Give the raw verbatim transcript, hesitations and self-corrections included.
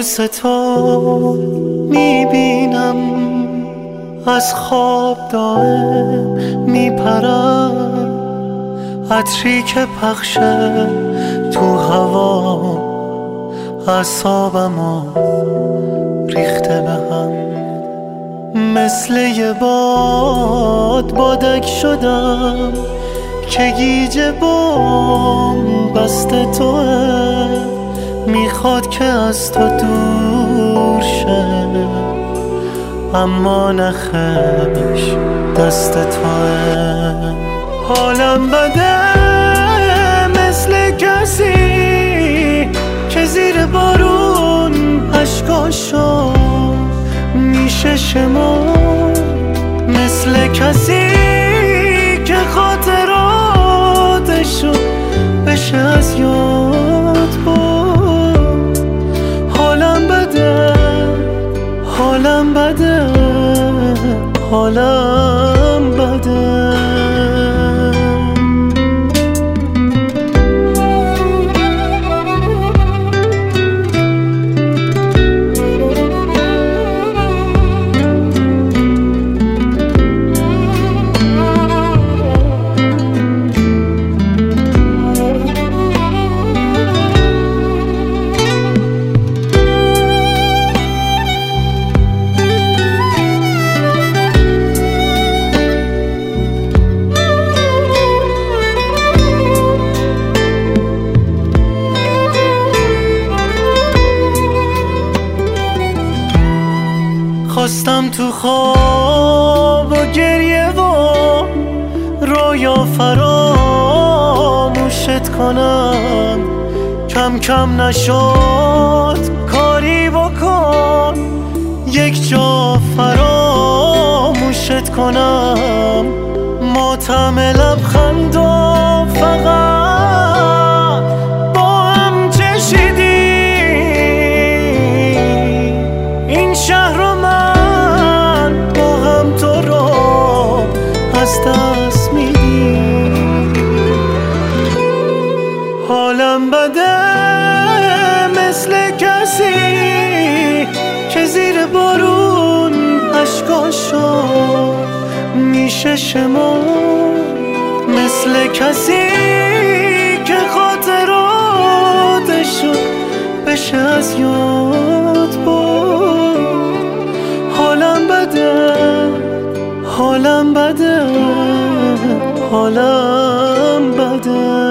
کابوس تو میبینم، از خواب دائم میپرم، عطری که پخشه تو هوا اعصابمو ریخته به هم. مثل یه باد بادک شدم که گیج بام بسته توه، میخواد که از تو دور شه اما نخش دست توه. حالم بده مثل کسی که زیر بارون اشکاشو میشه شمرد، مثل کسی که خاطراتشو بشه از یاد برد. حالم بده حالم بده حالم بده. خواستم تو خواب و گریه و رویا فراموشت کنم، کم کم نشد کاری بکن یک جا فراموشت کنم. ماتم لبخند و فقط با هم چشیدیم، این شهر رو من با هم تو رو از دست میدیم. حالم بده مثل کسی که زیر بارون اشکاشو میشه شمرد، مثل کسی که خاطراتشو بشه از یاد برد. حالم بده حالم بده حالم بده.